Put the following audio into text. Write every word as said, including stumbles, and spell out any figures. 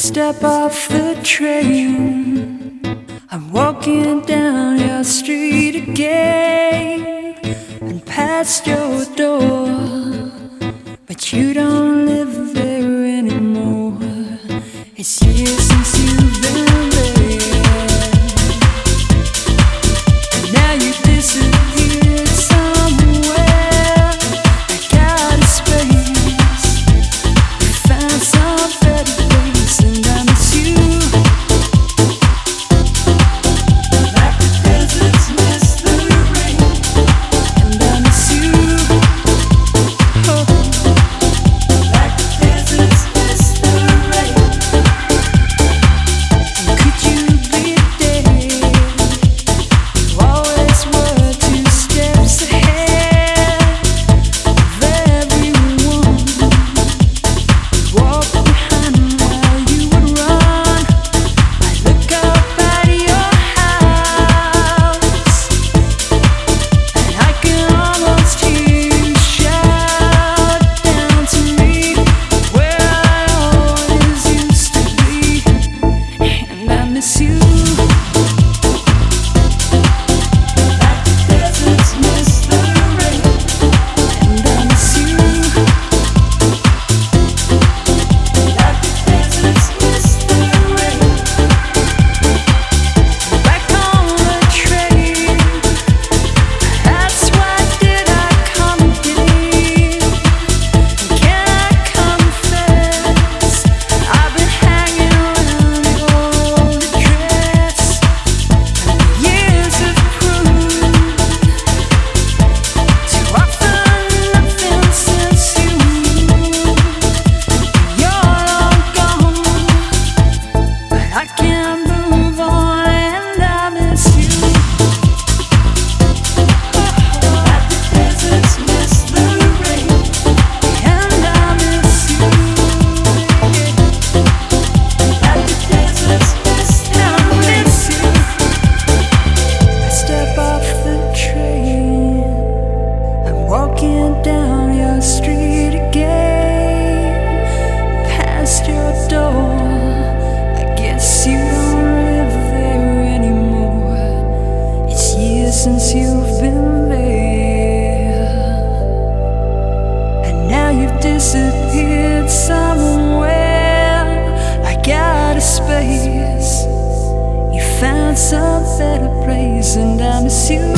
step off the train, I'm walking down your street again and past your door, but you don't live there anymore. It's years since you've been there, and now you disappeared somewhere. I got a space, you found some better place, and I miss you like the deserts miss the rain, and I miss you, oh, like the deserts miss the rain. And could you be there? You always were two steps ahead of everyone. You walk behind while you would run. I look up at your house, and I can almost hear you shout down to me where I always used to be, and I miss you like the deserts miss the rain, and I miss you like the deserts miss the rain. Back on the train, that's why did I come again? Can I confess, I've been hanging around your old address, and the years have proved too often nothing since you moved. You're long gone, but I can't move on, and I miss you like the deserts miss the rain, and I miss you like the deserts miss the rain. I miss you. I step off the train, I'm walking down your street again, past your door. I guess you don't live there anymore. It's years since you've been there, and now you've disappeared somewhere. I got a space, you found some better place, and I miss you